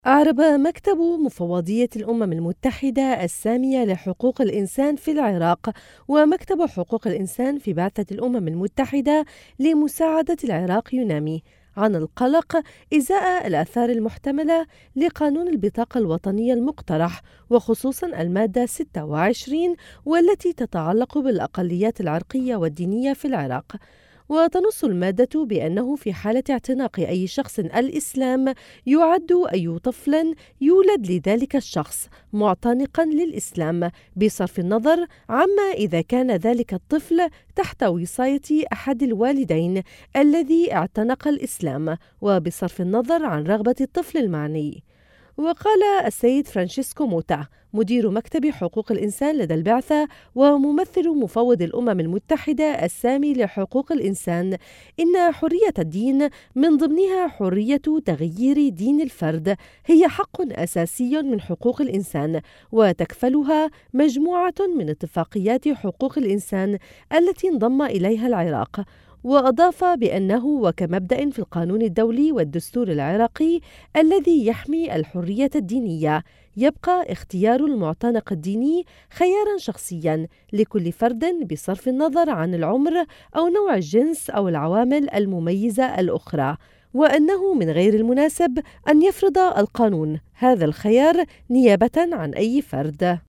أعرب مكتب مفوضية الأمم المتحدة السامية لحقوق الإنسان في العراق ومكتب حقوق الإنسان في بعثة الأمم المتحدة لمساعدة العراق يونامي عن القلق إزاء الآثار المحتملة لقانون البطاقة الوطنية المقترح، وخصوصا المادة 26 والتي تتعلق بالأقليات العرقية والدينية في العراق. وتنص المادة بأنه في حالة اعتناق أي شخص الإسلام يعد أي طفل يولد لذلك الشخص معتنقا للإسلام، بصرف النظر عما إذا كان ذلك الطفل تحت وصاية أحد الوالدين الذي اعتنق الإسلام، وبصرف النظر عن رغبة الطفل المعني. وقال السيد فرانشيسكو موتا مدير مكتب حقوق الإنسان لدى البعثة وممثل مفوض الأمم المتحدة السامي لحقوق الإنسان إن حرية الدين من ضمنها حرية تغيير دين الفرد هي حق أساسي من حقوق الإنسان، وتكفلها مجموعة من اتفاقيات حقوق الإنسان التي انضم إليها العراق. وأضاف بأنه وكمبدأ في القانون الدولي والدستور العراقي الذي يحمي الحرية الدينية، يبقى اختيار المعتنق الديني خيارا شخصيا لكل فرد بصرف النظر عن العمر أو نوع الجنس أو العوامل المميزة الأخرى، وأنه من غير المناسب أن يفرض القانون هذا الخيار نيابة عن أي فرد.